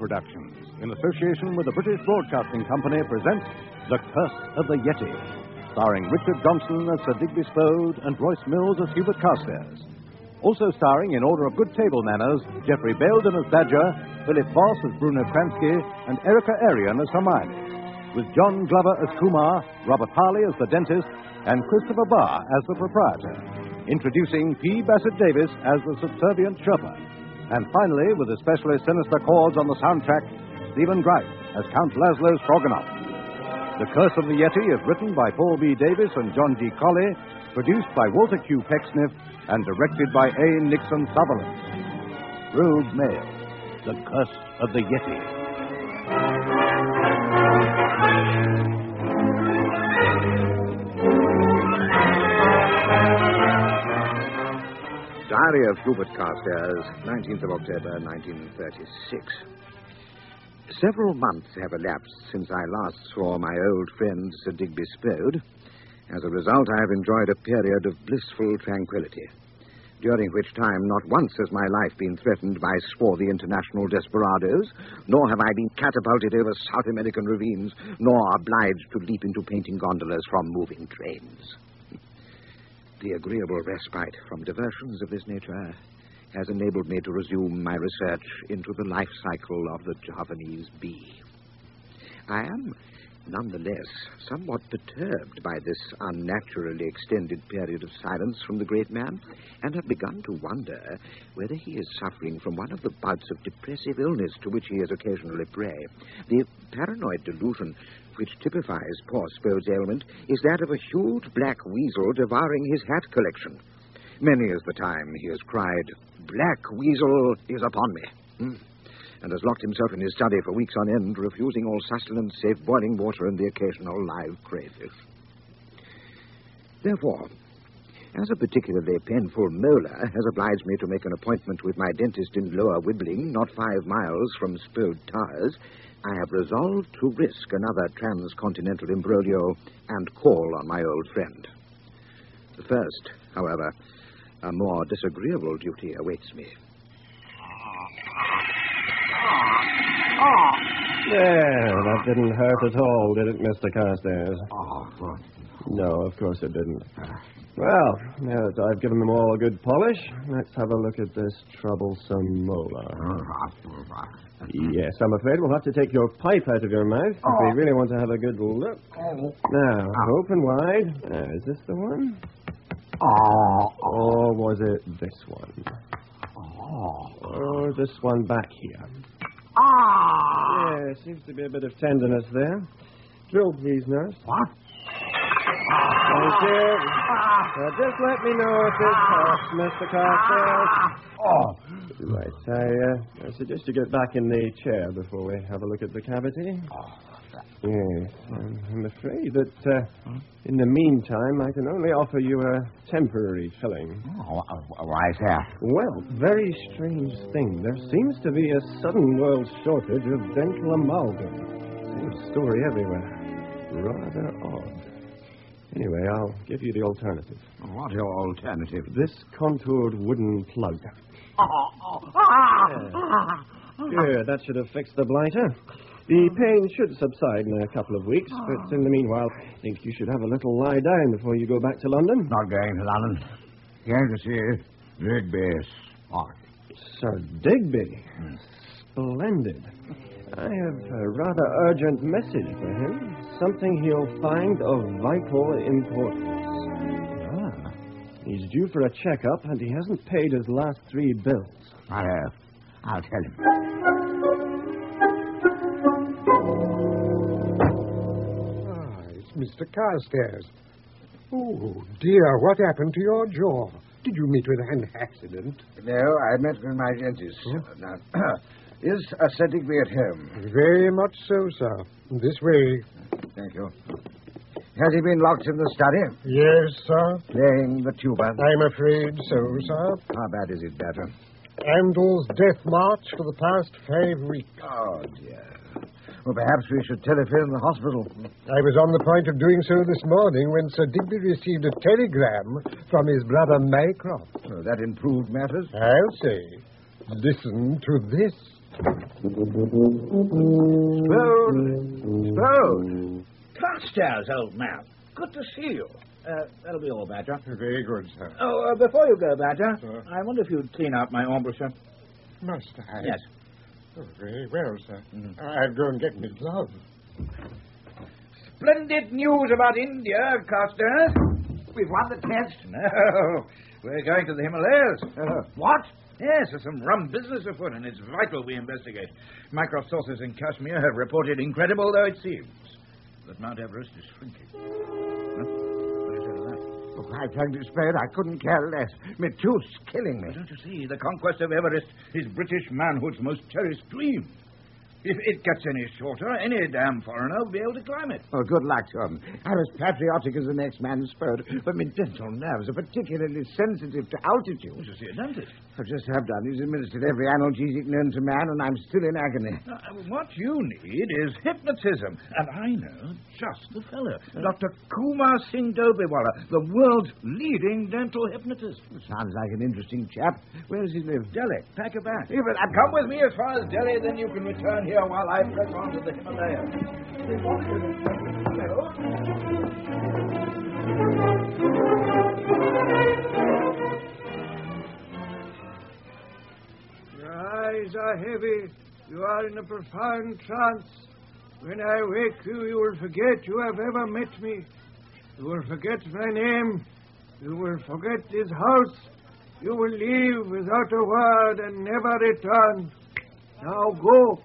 Productions, in association with the British Broadcasting Company, presents The Curse of the Yeti, starring Richard Johnson as Sir Digby Spode and Royce Mills as Hubert Carstairs. Also starring, in order of good table manners, Geoffrey Baildon as Badger, Philip Boss as Bruno Kransky, and Erica Arian as Hermione, with John Glover as Kumar, Robert Harley as the dentist, and Christopher Barr as the proprietor. Introducing P. Bassett Davis as the subservient Sherpa. And finally, with especially sinister chords on the soundtrack, Stephen Greif as Count Laszlo Stroganoff. The Curse of the Yeti is written by Paul B. Davis and John G. Colley, produced by Walter Q. Pecksniff, and directed by A. Nixon Sutherland. Rogue Mail, The Curse of the Yeti. Diary of Hubert Carstairs, 19th of October, 1936. Several months have elapsed since I last saw my old friend Sir Digby Spode. As a result, I have enjoyed a period of blissful tranquility, during which time not once has my life been threatened by swarthy international desperadoes, nor have I been catapulted over South American ravines, nor obliged to leap into painting gondolas from moving trains. The agreeable respite from diversions of this nature has enabled me to resume my research into the life cycle of the Javanese bee. I am, nonetheless, somewhat perturbed by this unnaturally extended period of silence from the great man, and have begun to wonder whether he is suffering from one of the bouts of depressive illness to which he is occasionally prey. The paranoid delusion which typifies poor Spode's ailment is that of a huge black weasel devouring his hat collection. Many is the time he has cried, "Black weasel is upon me," and has locked himself in his study for weeks on end, refusing all sustenance save boiling water and the occasional live crayfish. Therefore, as a particularly painful molar has obliged me to make an appointment with my dentist in Lower Wibbling, not 5 miles from Spode Towers, I have resolved to risk another transcontinental imbroglio and call on my old friend. First, however, a more disagreeable duty awaits me. There, that didn't hurt at all, did it, Mr. Carstairs? Oh, No, of course it didn't. Well, now that I've given them all a good polish, let's have a look at this troublesome molar. Yes, I'm afraid we'll have to take your pipe out of your mouth if we really want to have a good look. Now, open wide. Is this the one? Or was it this one? Or this one back here? Yeah, seems to be a bit of tenderness there. Drill, please, nurse. What? Thank you. Now, just let me know if this hurts, Mr. Carstairs. Right, I suggest you get back in the chair before we have a look at the cavity. Yes, I'm afraid that in the meantime I can only offer you a temporary filling. Why is that? Well, very strange thing. There seems to be a sudden world shortage of dental amalgam. Same story everywhere. Rather odd. Anyway, I'll give you the alternative. What's your alternative? This contoured wooden plug. Here, that should have fixed the blighter. The pain should subside in a couple of weeks, but in the meanwhile, I think you should have a little lie down before you go back to London. Not going to London. Going to see Digby Spot. Sir Digby? Splendid. I have a rather urgent message for him. Something he'll find of vital importance. He's due for a checkup, and he hasn't paid his last 3 bills. I'll tell him. It's Mr. Carstairs. Oh, dear, what happened to your jaw? Did you meet with an accident? No, I met with my dentist. Now, is Sir Digby at home? Very much so, sir. This way. Thank you. Has he been locked in the study? Yes, sir. Playing the tuba? I'm afraid so, sir. How bad is it, Badger? Amdal's death march for the past 5 weeks. Oh, dear. Well, perhaps we should telephone the hospital. I was on the point of doing so this morning when Sir Digby received a telegram from his brother Maycroft. Oh, that improved matters? I'll say. Listen to this. Spode! Carstairs, old man. Good to see you. That'll be all, Badger. Very good, sir. Oh, before you go, Badger, Sir? I wonder if you'd clean out my embouchure. Must I? Yes. Oh, very well, sir. I'll go and get my glove. Splendid news about India, Carstairs. We've won the test. No, we're going to the Himalayas. What? Yes, there's some rum business afoot, and it's vital we investigate. Mycroft sources in Kashmir have reported, incredible though it seems, that Mount Everest is shrinking. Huh? What do you say to that? Oh, I frankly, Spade, I couldn't care less. My tooth's killing me. Don't you see? The conquest of Everest is British manhood's most cherished dream. If it gets any shorter, any damn foreigner will be able to climb it. Oh, good luck to him. I'm as patriotic as the next man Spode, but my dental nerves are particularly sensitive to altitude. You should see a dentist. I just have done. He's administered every analgesic known to man, and I'm still in agony. What you need is hypnotism. And I know just the fellow. Dr. Kumar Singh Dobiwala, the world's leading dental hypnotist. Sounds like an interesting chap. Where does he live? Delhi. Pack a bag. Come with me as far as Delhi, then you can return here while I press on to the Himalayas. Your eyes are heavy. You are in a profound trance. When I wake you, you will forget you have ever met me. You will forget my name. You will forget this house. You will leave without a word and never return. Now go.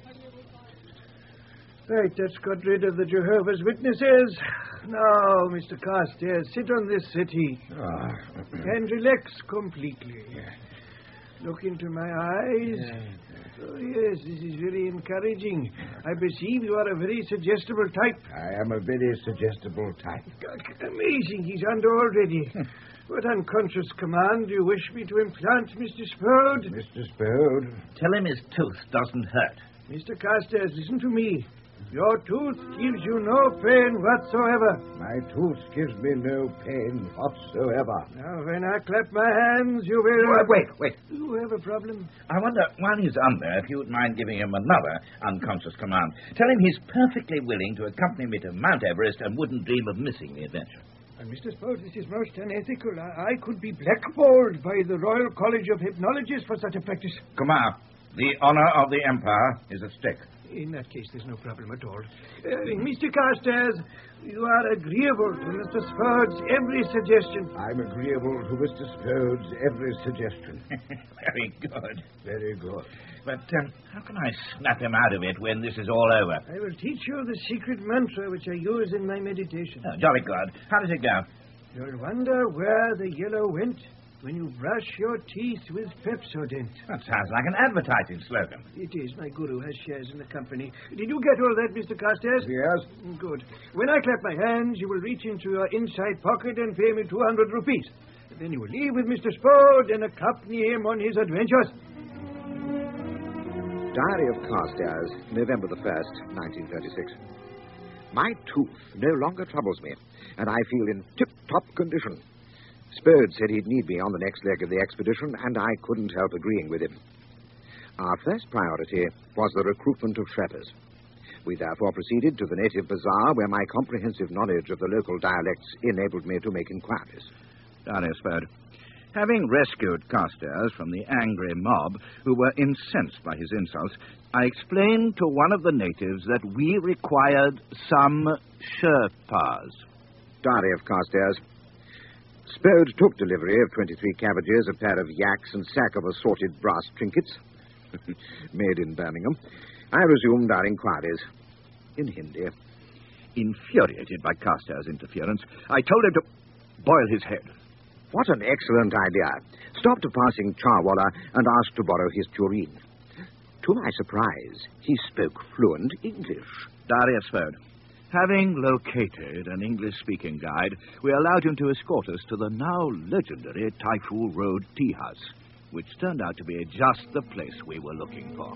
Right, that's got rid of the Jehovah's Witnesses. Now, Mr. Carstairs, sit on this settee and relax completely. Look into my eyes. Oh, yes, this is very encouraging. I perceive you are a very suggestible type. I am a very suggestible type. Amazing, he's under already. What unconscious command do you wish me to implant, Mr. Spode? Mr. Spode? Tell him his tooth doesn't hurt. Mr. Carstairs, listen to me. Your tooth gives you no pain whatsoever. My tooth gives me no pain whatsoever. Now, when I clap my hands, you will... Wait. You have a problem? I wonder, while he's under, if you would mind giving him another unconscious command. Tell him he's perfectly willing to accompany me to Mount Everest and wouldn't dream of missing the adventure. Mr. Spode, this is most unethical. I could be blackballed by the Royal College of Hypnologists for such a practice. Kumar, the honor of the Empire is at stake. In that case, there's no problem at all. Mr. Carstairs, you are agreeable to Mr. Spode's every suggestion. I'm agreeable to Mr. Spode's every suggestion. Very good. Very good. But how can I snap him out of it when this is all over? I will teach you the secret mantra which I use in my meditation. Oh, jolly good. How does it go? You'll wonder where the yellow went when you brush your teeth with Pepsodent. That sounds like an advertising slogan. It is. My guru has shares in the company. Did you get all that, Mr. Carstairs? Yes. Good. When I clap my hands, you will reach into your inside pocket and pay me 200 rupees. Then you will leave with Mr. Spode and accompany him on his adventures. Diary of Carstairs, November the 1st, 1936. My tooth no longer troubles me, and I feel in tip-top condition. Spode said he'd need me on the next leg of the expedition, and I couldn't help agreeing with him. Our first priority was the recruitment of Shreppers. We therefore proceeded to the native bazaar, where my comprehensive knowledge of the local dialects enabled me to make inquiries. Darius Spode, having rescued Carstairs from the angry mob who were incensed by his insults, I explained to one of the natives that we required some Sherpas. Diary of Carstairs. Spode took delivery of 23 cabbages, a pair of yaks, and sack of assorted brass trinkets, made in Birmingham. I resumed our inquiries in Hindi. Infuriated by Carstairs' interference, I told him to boil his head. What an excellent idea. Stopped a passing charwalla and asked to borrow his tureen. To my surprise, he spoke fluent English. Darius Spode, having located an English-speaking guide, we allowed him to escort us to the now legendary Typhoon Road Tea House, which turned out to be just the place we were looking for.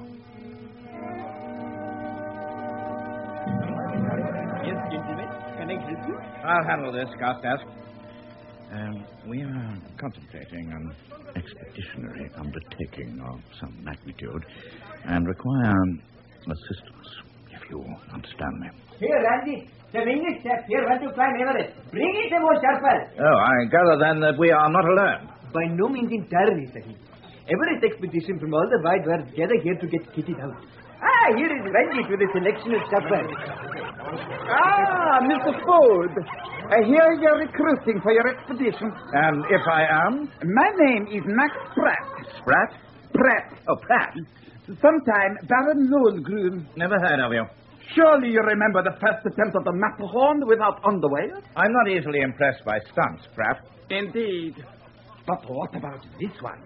Yes, gentlemen. Can I help you? I'll handle this, Carstairs. We are contemplating an expeditionary undertaking of some magnitude and require assistance, if you understand me. Here, Randy. The English chap here went to climb Everest. Bring it, more Sharper. Oh, I gather then that we are not alone. By no means entirely, Sahib. Everest expedition from all the wide world gather here to get kitted out. Here is Ranjit with a selection of suppers. Mr. Ford. I hear you're recruiting for your expedition. And if I am? My name is Max Pratt. Spratt? Pratt. Oh, Pratt. Sometime Baron Lohengrin. Never heard of you. Surely you remember the first attempt at the Matterhorn without underwear? I'm not easily impressed by stunts, Pratt. Indeed. But what about this one?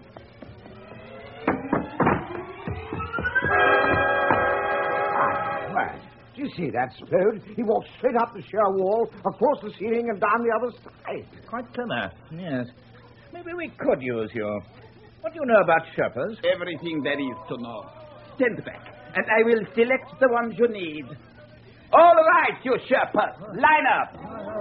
Do you see that, Spode? He walked straight up the sheer wall, across the ceiling, and down the other side. Quite clever, yes. Maybe we could use you. What do you know about Sherpas? Everything there is to know. Stand back, and I will select the ones you need. All right, you Sherpas, line up.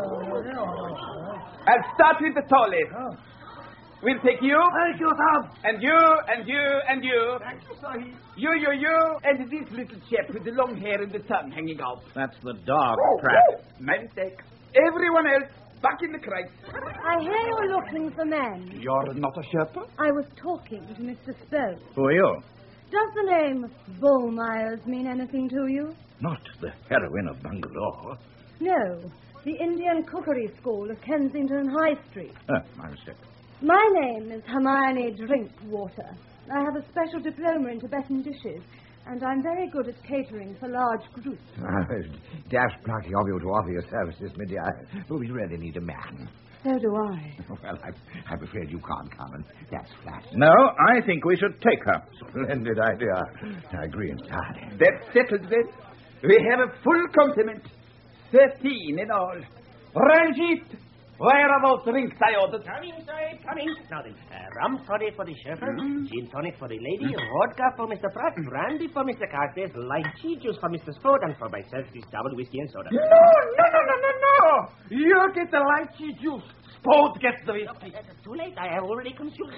I'll start with the tallest. We'll take you. Thank you, Tom. And you, and you, and you. Thank you, Sahib. You, and this little chap with the long hair and the tongue hanging out. That's the dog, Pratt. My mistake. Everyone else, back in the crate. I hear you're looking for men. You're not a Sherpa? I was talking to Mr. Spode. Who are you? Does the name Bullmyers mean anything to you? Not the heroine of Bangalore. No. The Indian Cookery School of Kensington High Street. My mistake. My name is Hermione Drinkwater. I have a special diploma in Tibetan dishes, and I'm very good at catering for large groups. Dash plucky of you to offer your services, my dear. But we really need a man. So do I. Well, I'm afraid you can't come, and that's flat. No, I think we should take her. Splendid idea. I agree entirely. That's settled then. We have a full complement. 13 in all. Ranjit, where are those drinks I ordered? Coming, Sahib, coming. Now then, rum tonic for the Sherpa, gin tonic for the lady, vodka for Mr. Pratt, brandy for Mr. Carstairs, lychee juice for Mr. Spode, and for myself, this double whiskey and soda. No. You get the lychee juice. Spode gets the whiskey. Too late, I have already consumed.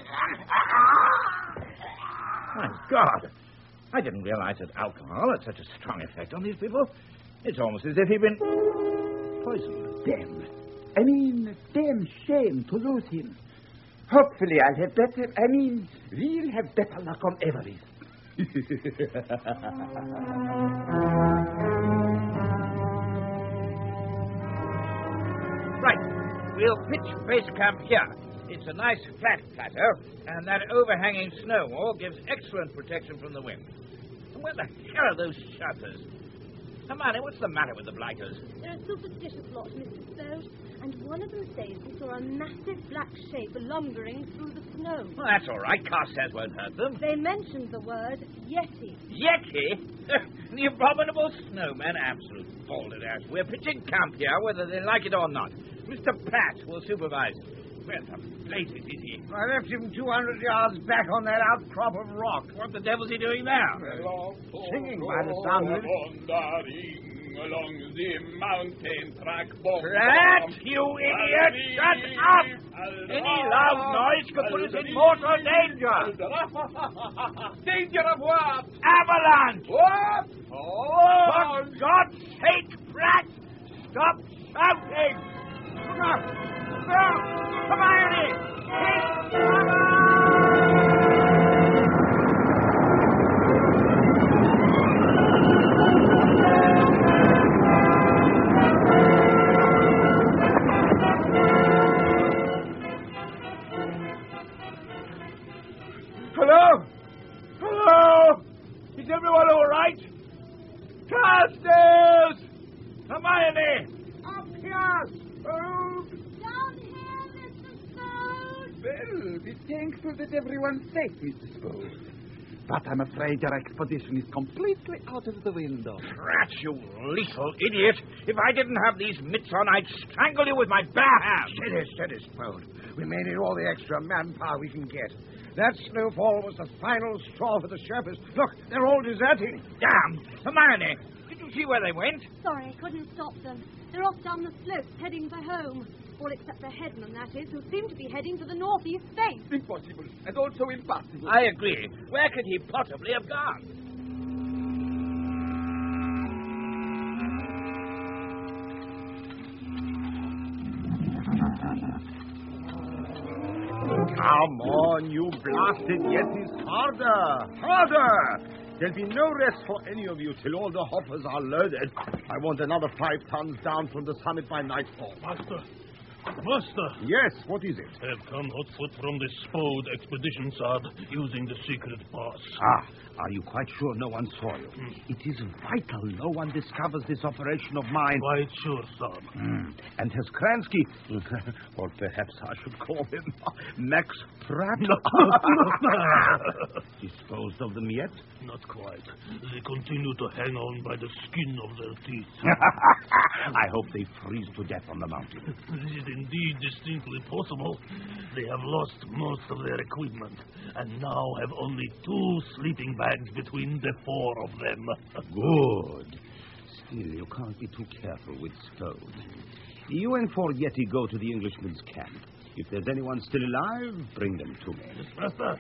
My God. I didn't realize that alcohol had such a strong effect on these people. It's almost as if he'd been poisoned. Damn shame to lose him. Hopefully we'll have better luck on Everest. Right. We'll pitch base camp here. It's a nice flat plateau, and that overhanging snow wall gives excellent protection from the wind. And where the hell are those Sherpas? Hermione, what's the matter with the blighters? They're a superstitious lot, Mr. Spode, and one of them says he saw a massive black shape lumbering through the snow. Well, that's all right. Carstairs won't hurt them. They mentioned the word Yeti. Yeti? The abominable snowman? Absolute balderdash. We're pitching camp here, whether they like it or not. Mr. Pratt will supervise it. Where the blazes is he? I left him 200 yards back on that outcrop of rock. What the devil's he doing there? Singing by the sound of it. Along the mountain track. Pratt, you idiot! Shut up! Any loud noise could put us in mortal danger. Danger of what? Avalanche! What? For God's sake, Pratt, stop shouting! Look up! Look! Hermione! Take cover! Hello? Is everyone all right? Carstairs! Hermione! Up here! Down here, Mr. Spode! Well, be thankful that everyone's safe, Mr. Spode. But I'm afraid your expedition is completely out of the window. Pratt, you lethal idiot! If I didn't have these mitts on, I'd strangle you with my bare hands. Steady, Spode. We may need all the extra manpower we can get. That snowfall was the final straw for the Sherpas. Look, they're all deserting. Damn! Hermione, did you see where they went? Sorry, I couldn't stop them. They're off down the slopes, heading for home. all except the headman, that is, who seem to be heading for the northeast face. Impossible, and also impossible. I agree. Where could he possibly have gone? Come on, you blasted Yetis. Harder! Harder! There'll be no rest for any of you till all the hoppers are loaded. I want another 5 tons down from the summit by nightfall. Master! Yes, what is it? Have come hot foot from the Spode expedition, Sard, using the secret pass. Are you quite sure no one saw you? It is vital no one discovers this operation of mine. Quite sure, Sard. And has Kransky, or perhaps I should call him Max Pratt, disposed of them yet? Not quite. They continue to hang on by the skin of their teeth. I hope they freeze to death on the mountain. This is indeed distinctly possible. They have lost most of their equipment, and now have only 2 sleeping bags between the 4 of them. Good. Still, you can't be too careful with Spode. You and Yeti go to the Englishman's camp. If there's anyone still alive, bring them to me. Yes, Master.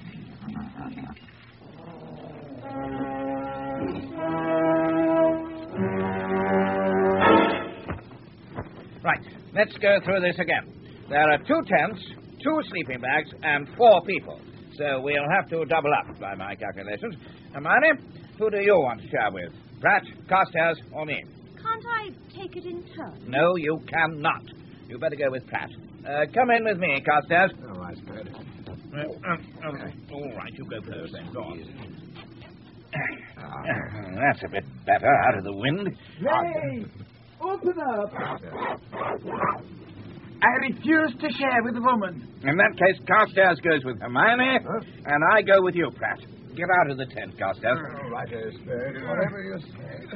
Right, let's go through this again. There are 2 tents, 2 sleeping bags, and 4 people. So we'll have to double up, by my calculations. Hermione, who do you want to share with? Pratt, Carstairs, or me? Can't I take it in turn? No, you cannot. You better go with Pratt. Come in with me, Carstairs. All right, Spode. Okay. All right, you go first then. Go on. That's a bit better, out of the wind. Hey! Open up! I refuse to share with the woman. In that case, Carstairs goes with Hermione, and I go with you, Pratt. Get out of the tent, Carstairs. All right, Spode. Whatever you say.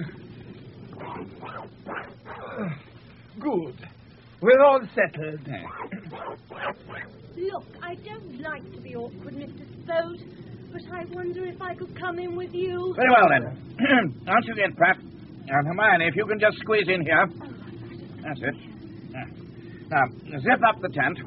Good. We're all settled. Look, I don't like to be awkward, Mr. Spode, but I wonder if I could come in with you. Very well, then. Out you get, Pratt. And Hermione, if you can just squeeze in here. That's it. Now, zip up the tent.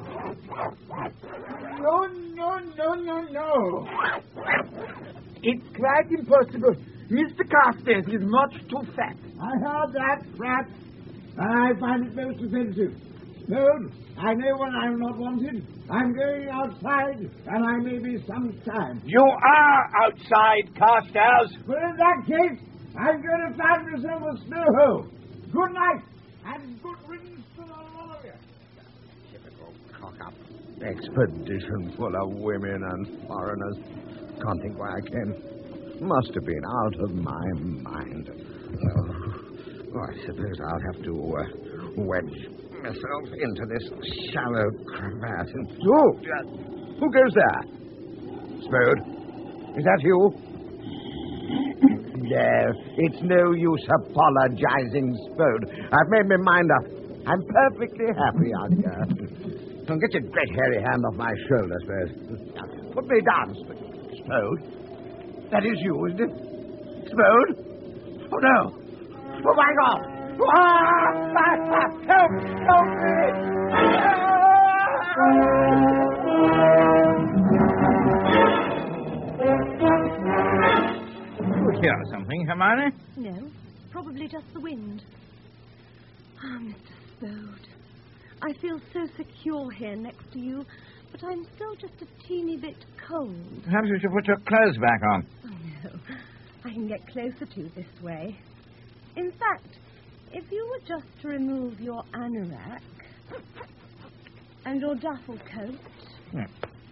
No. It's quite impossible. Mr. Carstairs is much too fat. I heard that, Pratt. I find it most offensive. Spode, I know when I'm not wanted. I'm going outside, and I may be some time. You are outside, Carstairs. But in that case, I'm going to find myself a snow hole. Good night, and good riddance to the lot of you. Typical cock-up. Expedition full of women and foreigners. Can't think why I came. Must have been out of my mind. Oh, I suppose I'll have to wedge myself into this shallow crevasse. Oh, who goes there? Spode, is that you? No, it's no use apologizing, Spode. I've made my mind up. I'm perfectly happy out here. Don't get your great hairy hand off my shoulder, Spode. Put me down, Spode. That is you, isn't it? Spode? Oh, no. Oh, my God. Help me. You hear something, Hermione? No, probably just the wind. Ah, Mr. Spode. I feel so secure here next to you, but I'm still just a teeny bit cold. Perhaps you should put your clothes back on. Oh, no. I can get closer to you this way. In fact, if you were just to remove your anorak and your duffel coat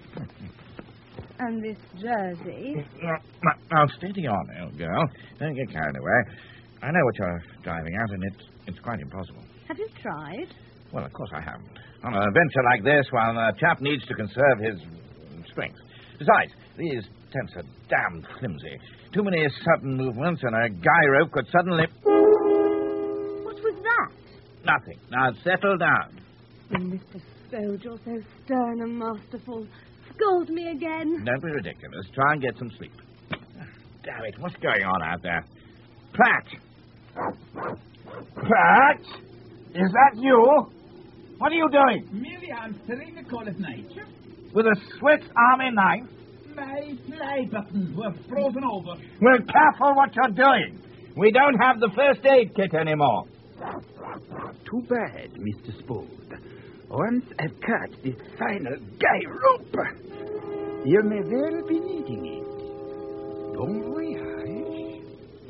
and this jersey... Now, steady on, old girl. Don't get carried away. I know what you're driving at, and it's quite impossible. Have you tried? Well, of course I haven't. On an adventure like this, while a chap needs to conserve his strength. Besides, these tents are damn flimsy. Too many sudden movements, and a guy rope could suddenly... What was that? Nothing. Now, settle down. Oh, Mr. Spode, you're so stern and masterful. Scold me again. Don't be ridiculous. Try and get some sleep. Damn it, what's going on out there? Pratt! Pratt? Is that you? What are you doing? Merely answering the call of nature. With a Swiss Army knife? My fly buttons were frozen over. Well, careful what you're doing. We don't have the first aid kit anymore. Too bad, Mr. Spode. Once I've cut this final guy rope, you may well be needing it. Bon voyage.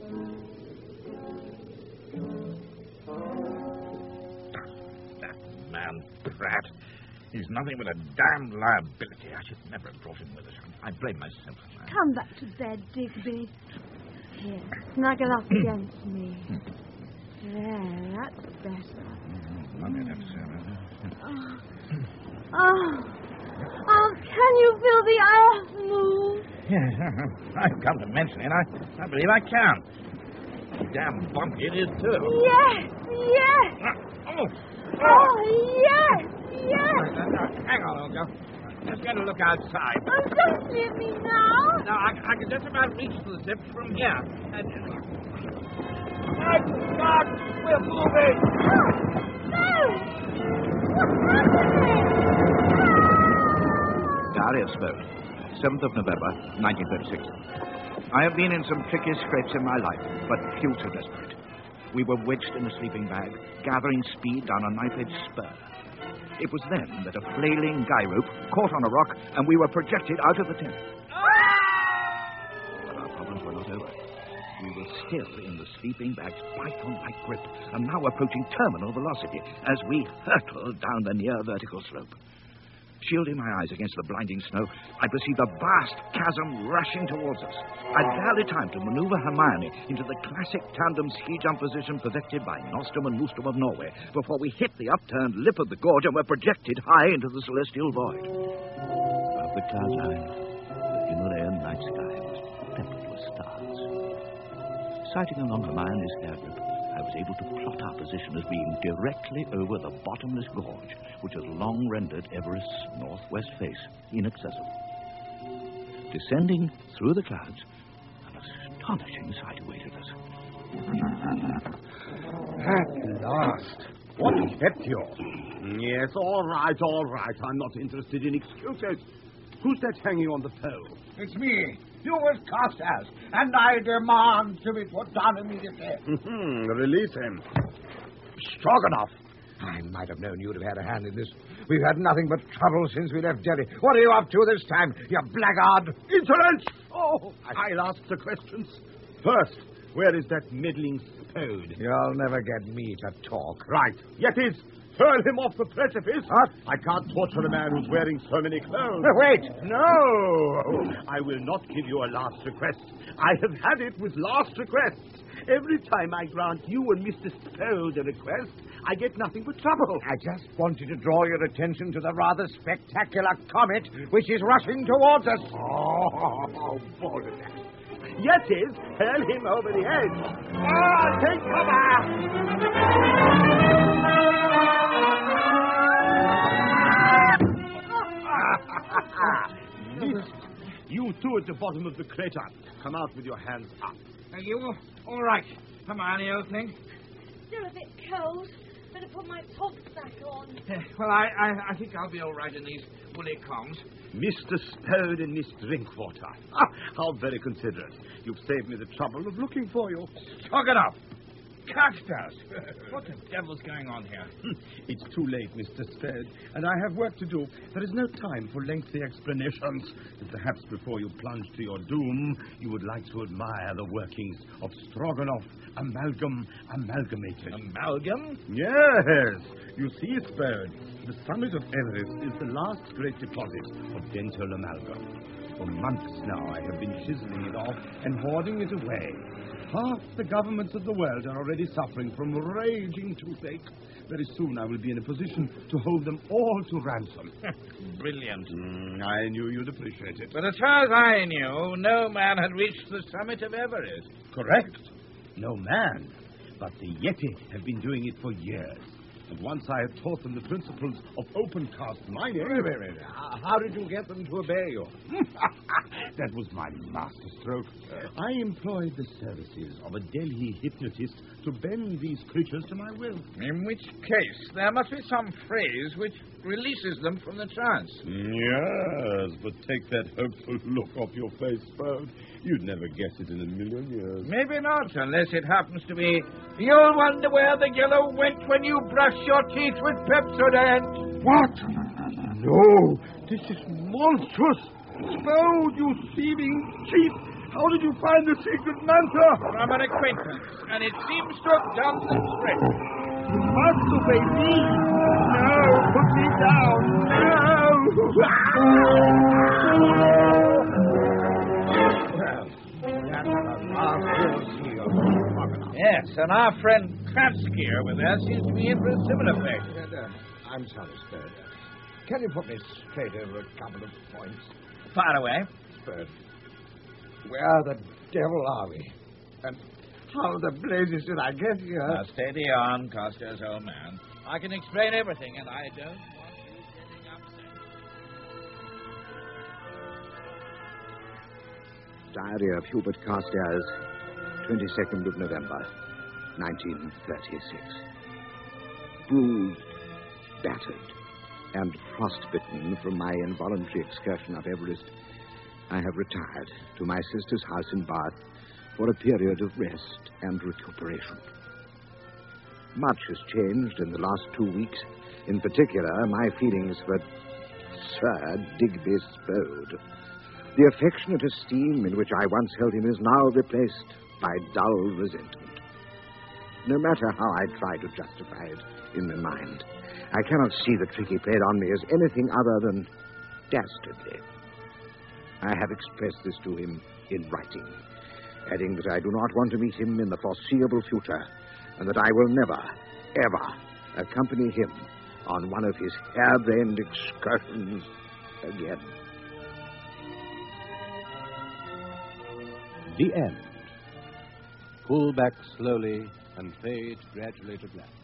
That man, Pratt. He's nothing but a damned liability. I should never have brought him with us. I blame myself. Come back to bed, Digby. Here, snuggle up against me. There, that's better. Oh, can you feel the earth move? Yes, I've come to mention it. I believe I can. Damn bumpy it is, too. Yes. Yes. Hang on, Olga. Just going to look outside. Oh, don't leave me now. No, I can just about reach the zip from here. My God, we're moving. No! What's happening? Darius Spode, 7th of November, 1936. I have been in some tricky scrapes in my life, but few so desperate. We were wedged in a sleeping bag, gathering speed down a knife-edged spur. It was then that a flailing guy rope caught on a rock, and we were projected out of the tent. But our problems were not over. We were still in the sleeping bag's python-like grip, and now approaching terminal velocity as we hurtled down the near vertical slope. Shielding my eyes against the blinding snow, I perceived a vast chasm rushing towards us. I'd barely time to maneuver Hermione into the classic tandem ski jump position perfected by Nostrum and Mustrum of Norway before we hit the upturned lip of the gorge and were projected high into the celestial void. Above the cloud line, the Himalayan night sky was peppered with stars. Sighting along Hermione's hair grip, I was able to plot our position as being directly over the bottomless gorge, which has long rendered Everest's northwest face inaccessible. Descending through the clouds, an astonishing sight awaited us. At last. What kept you? Yes, all right. I'm not interested in excuses. Who's that hanging on the pole? It's me. You was Carstairs, and I demand to be put down immediately. Release him. Stroganoff. I might have known you'd have had a hand in this. We've had nothing but trouble since we left Delhi. What are you up to this time, you blackguard? Insolence! Oh, I'll ask the questions. First, where is that meddling Spode? You'll never get me to talk. Right. Yetis, hurl him off the precipice. What? I can't torture a man who's wearing so many clothes. Wait. No! I will not give you a last request. I have had it with last requests. Every time I grant you and Mr. Spode a request, I get nothing but trouble. I just wanted to draw your attention to the rather spectacular comet which is rushing towards us. Oh, Balderdash. Yetis, hurl him over the edge. Take cover! Missed. You two at the bottom of the crater. Come out with your hands up. Are you all right, Hermione, old thing? Still a bit cold. Better put my tops back on. Well, I think I'll be all right in these woolly comms. Mr. Spode and Miss Drinkwater. How very considerate. You've saved me the trouble of looking for you. Stroganoff! Carstairs! What the devil's going on here? It's too late, Mr. Spode, and I have work to do. There is no time for lengthy explanations. And perhaps before you plunge to your doom, you would like to admire the workings of Stroganoff Amalgamated. Amalgam? Yes. You see, Spode, the summit of Everest is the last great deposit of dental amalgam. For months now I have been chiseling it off and hoarding it away. Half the governments of the world are already suffering from raging toothache. Very soon I will be in a position to hold them all to ransom. Brilliant. I knew you'd appreciate it. But as far as I knew, no man had reached the summit of Everest. Correct. No man. But the Yeti have been doing it for years. And once I had taught them the principles of open-cast mining... Wait. How did you get them to obey you? That was my masterstroke. I employed the services of a Delhi hypnotist to bend these creatures to my will. In which case, there must be some phrase which releases them from the trance. Yes, but take that hopeful look off your face, Spode. You'd never guess it in a million years. Maybe not, unless it happens to be, you'll wonder where the yellow went when you brush your teeth with Pepsodent. What? No, this is monstrous. Spode, you thieving thief. How did you find the secret mantra? From an acquaintance, and it seems to have done the trick. You must obey me. No, put me down. Yes, and our friend Kransky over there seems to be in for a similar fate. I'm sorry, Spode. Can you put me straight over a couple of points? Far away. Spode, where the devil are we? And how the blazes did I get here? Now, steady on, Carstairs, old man. I can explain everything, and I don't want you getting upset. Diary of Hubert Carstairs, 22nd of November, 1936. Bruised, battered, and frostbitten from my involuntary excursion up Everest, I have retired to my sister's house in Bath for a period of rest and recuperation. Much has changed in the last 2 weeks. In particular, my feelings for Sir Digby Spode. The affectionate esteem in which I once held him is now replaced by dull resentment. No matter how I try to justify it in my mind, I cannot see the trick he played on me as anything other than dastardly. I have expressed this to him in writing, adding that I do not want to meet him in the foreseeable future, and that I will never, ever accompany him on one of his harebrained excursions again. The end. Pull back slowly and fade gradually to black.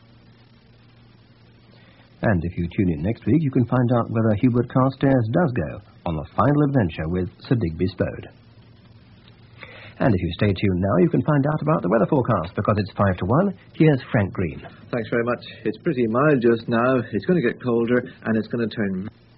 And if you tune in next week, you can find out whether Hubert Carstairs does go on the final adventure with Sir Digby Spode. And if you stay tuned now, you can find out about the weather forecast, because it's 5 to 1. Here's Frank Green. Thanks very much. It's pretty mild just now. It's going to get colder, and it's going to turn